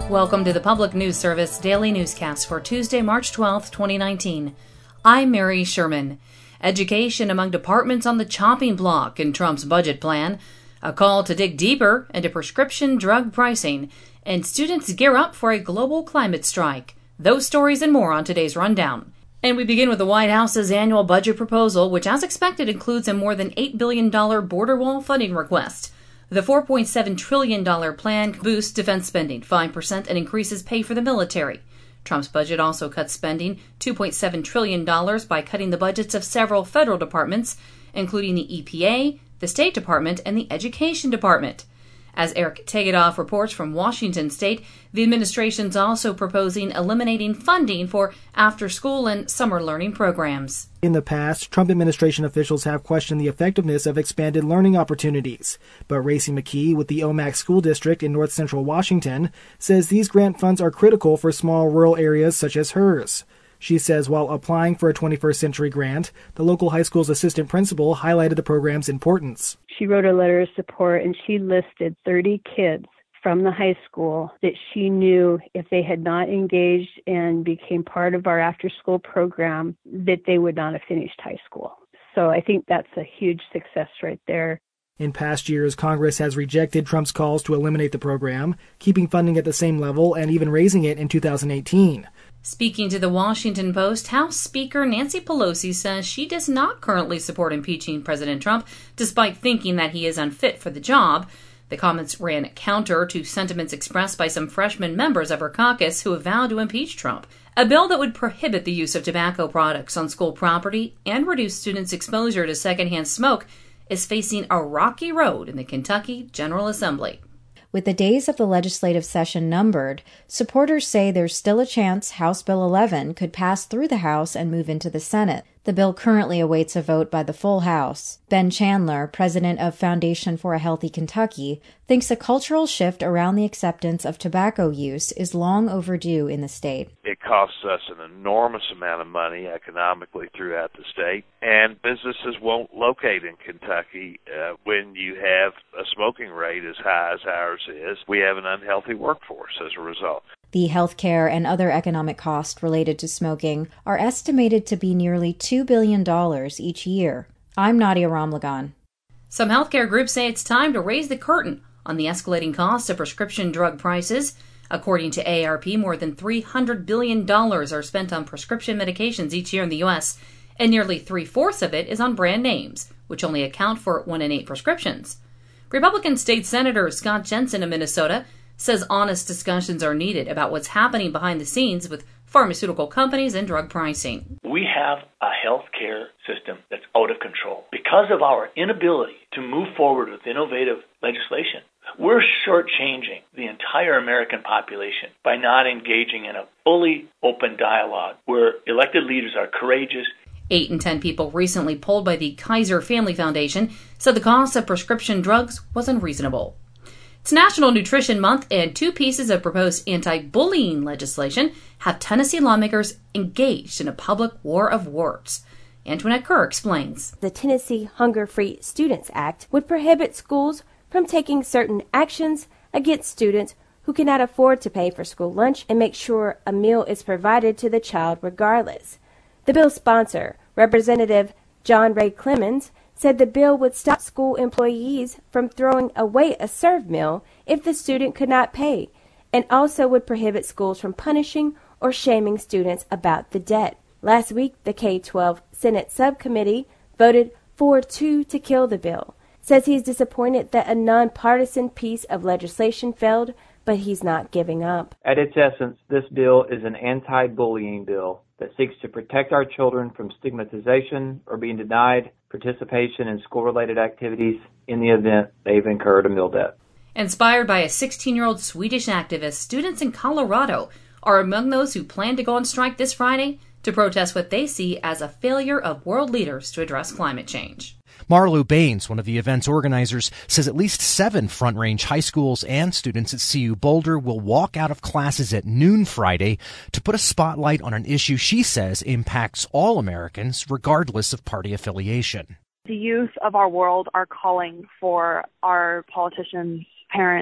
Welcome to the Public News Service Daily Newscast for Tuesday, March 12, 2019. I'm Mary Sherman. Education among departments on the chopping block in Trump's budget plan, a call to dig deeper into prescription drug pricing, and students gear up for a global climate strike. Those stories and more on today's rundown. And we begin with the White House's annual budget proposal, which as expected includes a more than $8 billion border wall funding request. The $4.7 trillion plan boosts defense spending 5% and increases pay for the military. Trump's budget also cuts spending $2.7 trillion by cutting the budgets of several federal departments, including the EPA, the State Department, and the Education Department. As Eric Tegedoff reports from Washington State, the administration's also proposing eliminating funding for after-school and summer learning programs. In the past, Trump administration officials have questioned the effectiveness of expanded learning opportunities. But Racy McKee with the Omak School District in north central Washington says these grant funds are critical for small rural areas such as hers. She says while applying for a 21st Century grant, the local high school's assistant principal highlighted the program's importance. She wrote a letter of support and she listed 30 kids from the high school that she knew if they had not engaged and became part of our after-school program, that they would not have finished high school. So I think that's a huge success right there. In past years, Congress has rejected Trump's calls to eliminate the program, keeping funding at the same level and even raising it in 2018. Speaking to the Washington Post, House Speaker Nancy Pelosi says she does not currently support impeaching President Trump, despite thinking that he is unfit for the job. The comments ran counter to sentiments expressed by some freshman members of her caucus who have vowed to impeach Trump. A bill that would prohibit the use of tobacco products on school property and reduce students' exposure to secondhand smoke is facing a rocky road in the Kentucky General Assembly. With the days of the legislative session numbered, supporters say there's still a chance House Bill 11 could pass through the House and move into the Senate. The bill currently awaits a vote by the full House. Ben Chandler, president of Foundation for a Healthy Kentucky, thinks a cultural shift around the acceptance of tobacco use is long overdue in the state. It costs us an enormous amount of money economically throughout the state, and businesses won't locate in Kentucky when you have a smoking rate as high as ours is. We have an unhealthy workforce as a result. The health care and other economic costs related to smoking are estimated to be nearly $2 billion each year. I'm Nadia Ramlagan. Some healthcare groups say it's time to raise the curtain on the escalating costs of prescription drug prices. According to AARP, more than $300 billion are spent on prescription medications each year in the U.S., and nearly 3/4 of it is on brand names, which only account for 1 in 8 prescriptions. Republican State Senator Scott Jensen of Minnesota says honest discussions are needed about what's happening behind the scenes with pharmaceutical companies and drug pricing. We have a healthcare system that's out of control. Because of our inability to move forward with innovative legislation, we're shortchanging the entire American population by not engaging in a fully open dialogue where elected leaders are courageous. 8 in 10 people recently polled by the Kaiser Family Foundation said the cost of prescription drugs was unreasonable. It's National Nutrition Month, and 2 pieces of proposed anti-bullying legislation have Tennessee lawmakers engaged in a public war of words. Antoinette Kerr explains. The Tennessee Hunger-Free Students Act would prohibit schools from taking certain actions against students who cannot afford to pay for school lunch and make sure a meal is provided to the child regardless. The bill's sponsor, Representative John Ray Clemens, said the bill would stop school employees from throwing away a served meal if the student could not pay, and also would prohibit schools from punishing or shaming students about the debt. Last week, the K-12 Senate subcommittee voted 4-2 to kill the bill. Says he's disappointed that a nonpartisan piece of legislation failed, but he's not giving up. At its essence, this bill is an anti-bullying bill that seeks to protect our children from stigmatization or being denied participation in school-related activities in the event they've incurred a meal debt. Inspired by a 16-year-old Swedish activist, students in Colorado are among those who plan to go on strike this Friday to protest what they see as a failure of world leaders to address climate change. Marlu Baines, one of the event's organizers, says at least 7 Front Range high schools and students at CU Boulder will walk out of classes at noon Friday to put a spotlight on an issue she says impacts all Americans, regardless of party affiliation. The youth of our world are calling for our politicians, parents,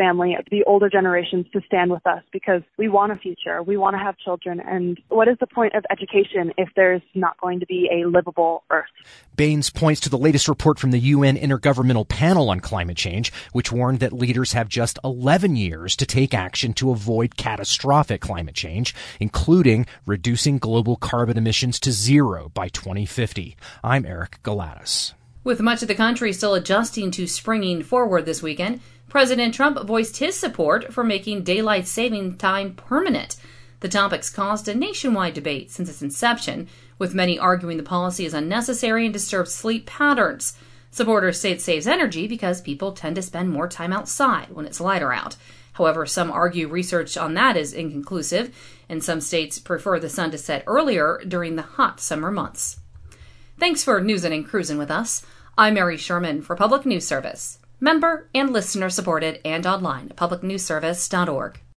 family, the older generations, to stand with us because we want a future. We want to have children. And what is the point of education if there's not going to be a livable Earth? Baines points to the latest report from the UN Intergovernmental Panel on Climate Change, which warned that leaders have just 11 years to take action to avoid catastrophic climate change, including reducing global carbon emissions to zero by 2050. I'm Eric Galatis. With much of the country still adjusting to springing forward this weekend, President Trump voiced his support for making daylight saving time permanent. The topic's caused a nationwide debate since its inception, with many arguing the policy is unnecessary and disturbs sleep patterns. Supporters say it saves energy because people tend to spend more time outside when it's lighter out. However, some argue research on that is inconclusive, and some states prefer the sun to set earlier during the hot summer months. Thanks for newsin' and cruising with us. I'm Mary Sherman for Public News Service. Member and listener supported and online at publicnewsservice.org.